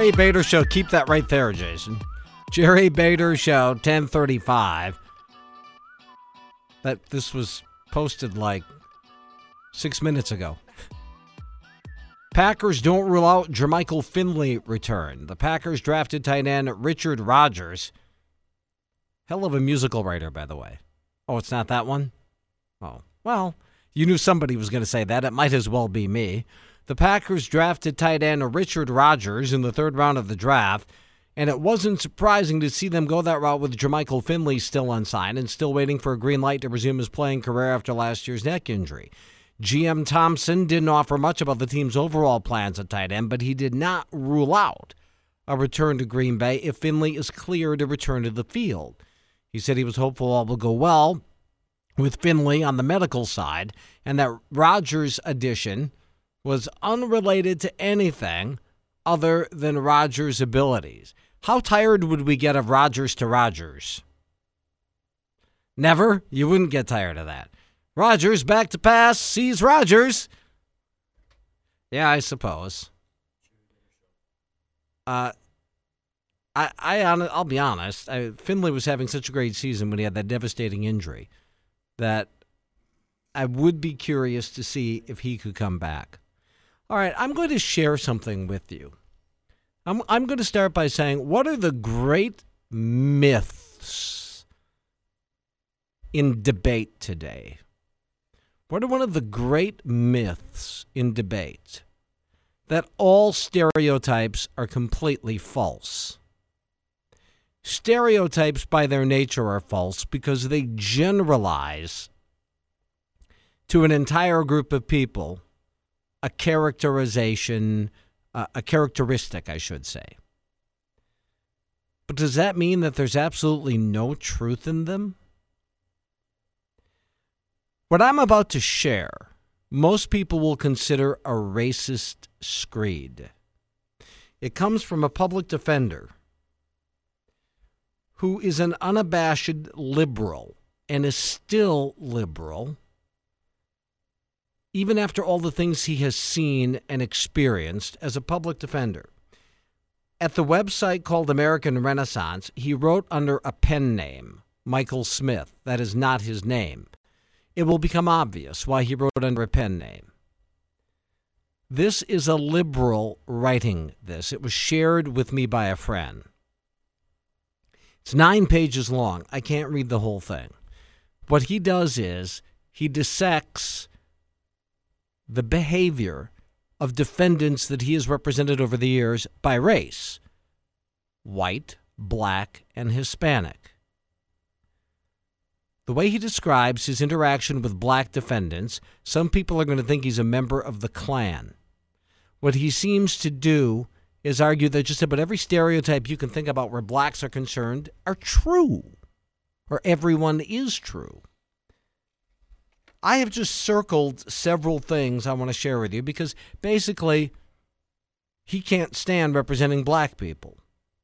Jerry Bader Show. Keep that right there, Jason. Jerry Bader Show, 1035. This was posted like 6 minutes ago. Packers don't rule out Jermichael Finley return. The Packers drafted tight end Richard Rodgers. Hell of a musical writer, by the way. Oh, it's not that one? Oh, well, you knew somebody was going to say that. It might as well be me. The Packers drafted tight end Richard Rodgers in the third round of the draft, and it wasn't surprising to see them go that route with Jermichael Finley still unsigned and still waiting for a green light to resume his playing career after last year's neck injury. GM Thompson didn't offer much about the team's overall plans at tight end, but he did not rule out a return to Green Bay if Finley is cleared to return to the field. He said he was hopeful all will go well with Finley on the medical side, and that Rodgers' addition was unrelated to anything other than Rodgers' abilities. How tired would we get of Rodgers to Rodgers? Never? You wouldn't get tired of that. Rodgers back to pass, sees Rodgers. Yeah, I suppose. I'll be honest. Finley was having such a great season when he had that devastating injury that I would be curious to see if he could come back. All right, I'm going to share something with you. I'm going to start by saying, what are the great myths in debate today? What are one of the great myths in debate? That all stereotypes are completely false. Stereotypes by their nature are false because they generalize to an entire group of people a characterization, a characteristic, I should say. But does that mean that there's absolutely no truth in them? What I'm about to share, most people will consider a racist screed. It comes from a public defender who is an unabashed liberal and is still liberal, even after all the things he has seen and experienced as a public defender. At the website called American Renaissance, he wrote under a pen name, Michael Smith. That is not his name. It will become obvious why he wrote under a pen name. This is a liberal writing this. It was shared with me by a friend. It's 9 pages long. I can't read the whole thing. What he does is he dissects the behavior of defendants that he has represented over the years by race: white, black, and Hispanic. The way he describes his interaction with black defendants, some people are going to think he's a member of the Klan. What he seems to do is argue that just about every stereotype you can think about where blacks are concerned are true, or everyone is true. I have just circled several things I want to share with you because basically he can't stand representing black people.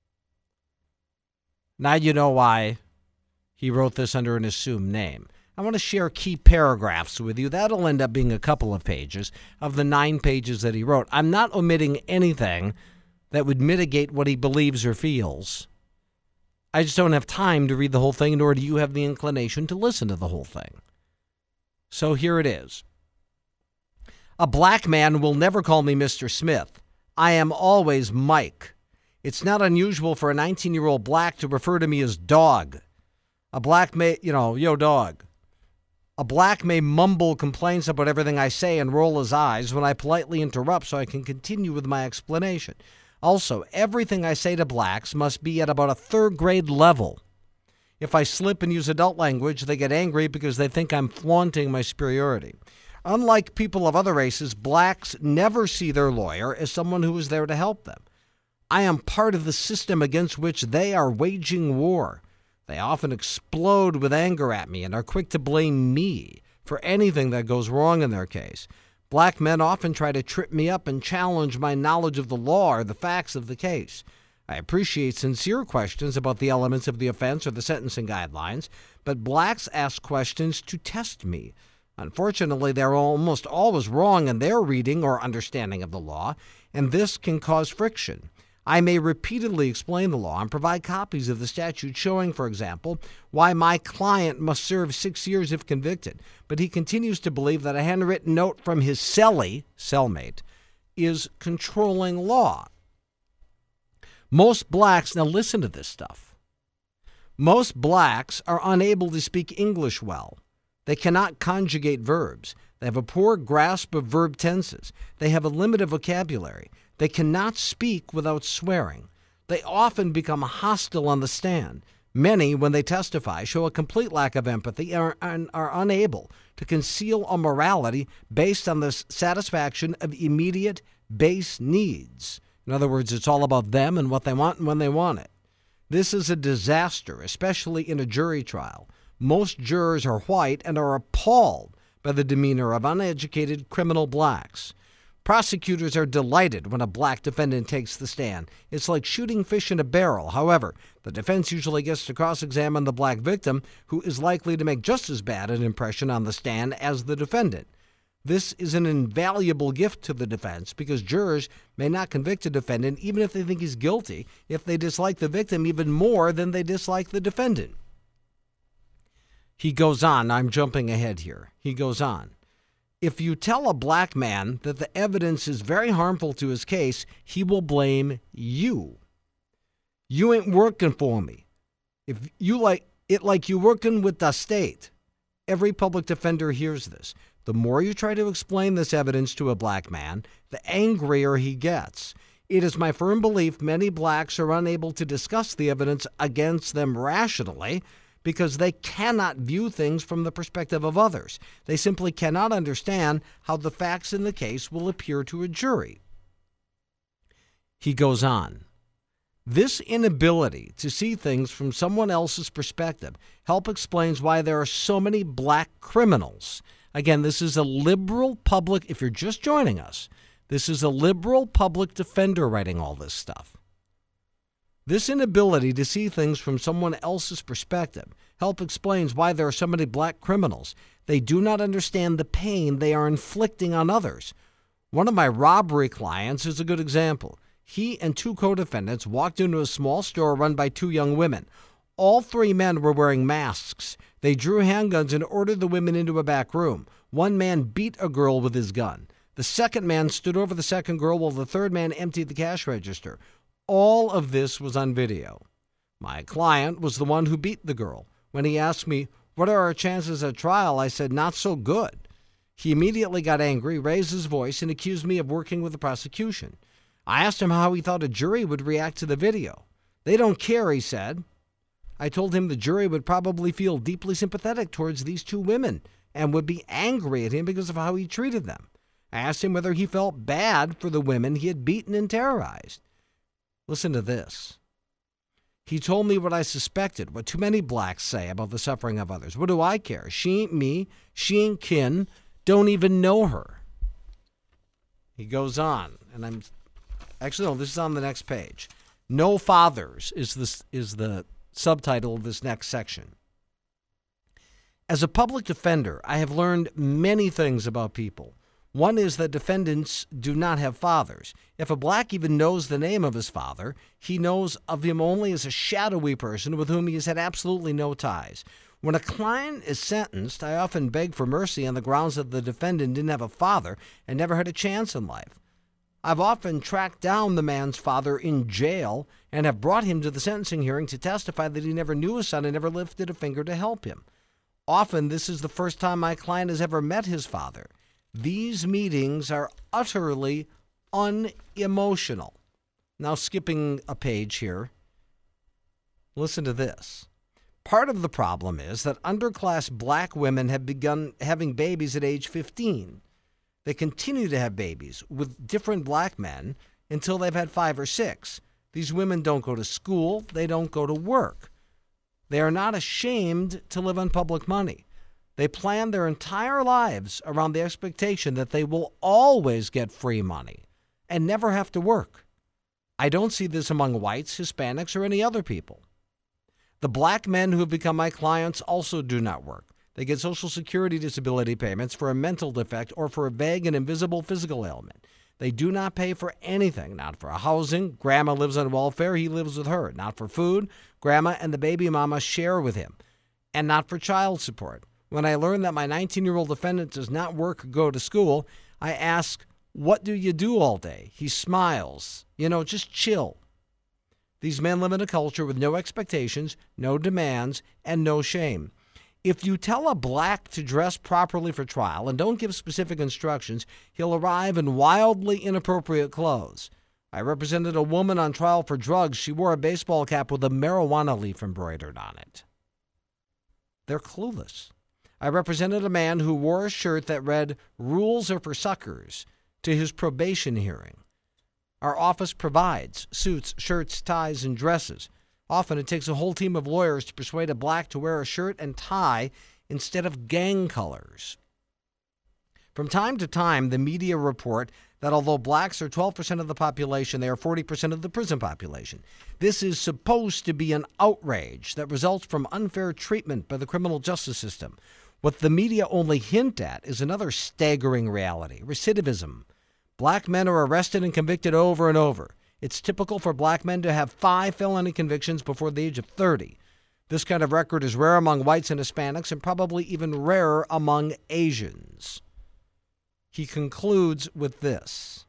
Now you know why he wrote this under an assumed name. I want to share key paragraphs with you. That'll end up being a couple of pages of the 9 pages that he wrote. I'm not omitting anything that would mitigate what he believes or feels. I just don't have time to read the whole thing, nor do you have the inclination to listen to the whole thing. So here it is. A black man will never call me Mr. Smith. I am always Mike. It's not unusual for a 19-year-old black to refer to me as dog. A black may, yo dog. A black may mumble complaints about everything I say and roll his eyes when I politely interrupt so I can continue with my explanation. Also, everything I say to blacks must be at about a 3rd grade level. If I slip and use adult language, they get angry because they think I'm flaunting my superiority. Unlike people of other races, blacks never see their lawyer as someone who is there to help them. I am part of the system against which they are waging war. They often explode with anger at me and are quick to blame me for anything that goes wrong in their case. Black men often try to trip me up and challenge my knowledge of the law or the facts of the case. I appreciate sincere questions about the elements of the offense or the sentencing guidelines, but blacks ask questions to test me. Unfortunately, they're almost always wrong in their reading or understanding of the law, and this can cause friction. I may repeatedly explain the law and provide copies of the statute showing, for example, why my client must serve 6 years if convicted, but he continues to believe that a handwritten note from his cellmate, is controlling law. Most blacks, now listen to this stuff, most blacks are unable to speak English well. They cannot conjugate verbs. They have a poor grasp of verb tenses. They have a limited vocabulary. They cannot speak without swearing. They often become hostile on the stand. Many, when they testify, show a complete lack of empathy and are unable to conceal a morality based on the satisfaction of immediate base needs. In other words, it's all about them and what they want and when they want it. This is a disaster, especially in a jury trial. Most jurors are white and are appalled by the demeanor of uneducated criminal blacks. Prosecutors are delighted when a black defendant takes the stand. It's like shooting fish in a barrel. However, the defense usually gets to cross-examine the black victim, who is likely to make just as bad an impression on the stand as the defendant. This is an invaluable gift to the defense because jurors may not convict a defendant even if they think he's guilty, if they dislike the victim even more than they dislike the defendant. He goes on. I'm jumping ahead here. He goes on. If you tell a black man that the evidence is very harmful to his case, he will blame you. You ain't working for me. If you like it like you working with the state. Every public defender hears this. The more you try to explain this evidence to a black man, the angrier he gets. It is my firm belief many blacks are unable to discuss the evidence against them rationally because they cannot view things from the perspective of others. They simply cannot understand how the facts in the case will appear to a jury. He goes on. This inability to see things from someone else's perspective explains why there are so many black criminals. Again, this is a liberal public, if you're just joining us, this is a liberal public defender writing all this stuff. This inability to see things from someone else's perspective explains why there are so many black criminals. They do not understand the pain they are inflicting on others. One of my robbery clients is a good example. He and 2 co-defendants walked into a small store run by 2 young women. All 3 men were wearing masks. They drew handguns and ordered the women into a back room. One man beat a girl with his gun. The second man stood over the second girl while the third man emptied the cash register. All of this was on video. My client was the one who beat the girl. When he asked me, "What are our chances at trial?" I said, "Not so good." He immediately got angry, raised his voice, and accused me of working with the prosecution. I asked him how he thought a jury would react to the video. "They don't care," he said. I told him the jury would probably feel deeply sympathetic towards these 2 women and would be angry at him because of how he treated them. I asked him whether he felt bad for the women he had beaten and terrorized. Listen to this. He told me what I suspected, what too many blacks say about the suffering of others. What do I care? She ain't me. She ain't kin. Don't even know her. He goes on, and this is on the next page. No fathers is the subtitle of this next section. As a public defender, I have learned many things about people. One is that defendants do not have fathers. If a black even knows the name of his father, he knows of him only as a shadowy person with whom he has had absolutely no ties. When a client is sentenced, I often beg for mercy on the grounds that the defendant didn't have a father and never had a chance in life. I've often tracked down the man's father in jail and have brought him to the sentencing hearing to testify that he never knew his son and never lifted a finger to help him. Often, this is the first time my client has ever met his father. These meetings are utterly unemotional. Now, skipping a page here, listen to this. Part of the problem is that underclass black women have begun having babies at age 15. They continue to have babies with different black men until they've had 5 or 6. These women don't go to school. They don't go to work. They are not ashamed to live on public money. They plan their entire lives around the expectation that they will always get free money and never have to work. I don't see this among whites, Hispanics, or any other people. The black men who have become my clients also do not work. They get Social Security disability payments for a mental defect or for a vague and invisible physical ailment. They do not pay for anything, not for housing. Grandma lives on welfare. He lives with her. Not for food. Grandma and the baby mama share with him. And not for child support. When I learn that my 19-year-old defendant does not work or go to school, I ask, what do you do all day? He smiles. Just chill. These men live in a culture with no expectations, no demands, and no shame. If you tell a black to dress properly for trial and don't give specific instructions, he'll arrive in wildly inappropriate clothes. I represented a woman on trial for drugs. She wore a baseball cap with a marijuana leaf embroidered on it. They're clueless. I represented a man who wore a shirt that read, "Rules are for suckers," to his probation hearing. Our office provides suits, shirts, ties, and dresses. Often it takes a whole team of lawyers to persuade a black to wear a shirt and tie instead of gang colors. From time to time, the media report that although blacks are 12% of the population, they are 40% of the prison population. This is supposed to be an outrage that results from unfair treatment by the criminal justice system. What the media only hint at is another staggering reality: recidivism. Black men are arrested and convicted over and over. It's typical for black men to have 5 felony convictions before the age of 30. This kind of record is rare among whites and Hispanics and probably even rarer among Asians. He concludes with this: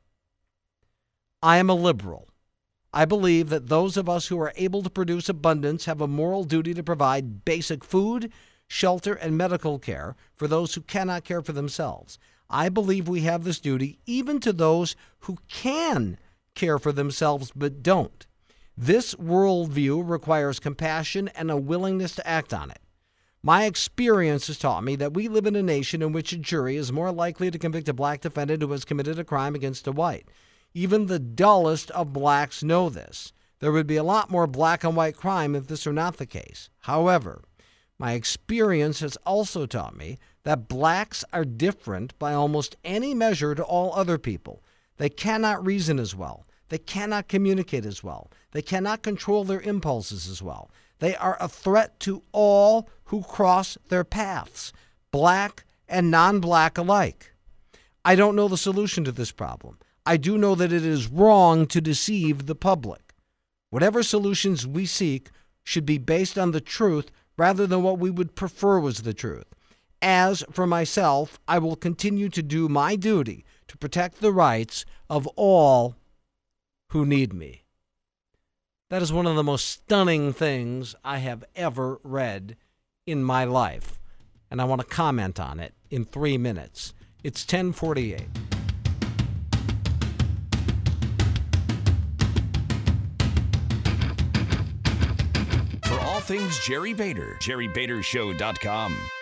I am a liberal. I believe that those of us who are able to produce abundance have a moral duty to provide basic food, shelter, and medical care for those who cannot care for themselves. I believe we have this duty even to those who can care for themselves but don't. This worldview requires compassion and a willingness to act on it. My experience has taught me that we live in a nation in which a jury is more likely to convict a black defendant who has committed a crime against a white. Even the dullest of blacks know this. There would be a lot more black on white crime if this were not the case. However, my experience has also taught me that blacks are different by almost any measure to all other people. They cannot reason as well. They cannot communicate as well. They cannot control their impulses as well. They are a threat to all who cross their paths, black and non-black alike. I don't know the solution to this problem. I do know that it is wrong to deceive the public. Whatever solutions we seek should be based on the truth rather than what we would prefer was the truth. As for myself, I will continue to do my duty to protect the rights of all who need me. That is one of the most stunning things I have ever read in my life, and I want to comment on it in 3 minutes. It's 10:48. For all things Jerry Bader, JerryBaderShow.com.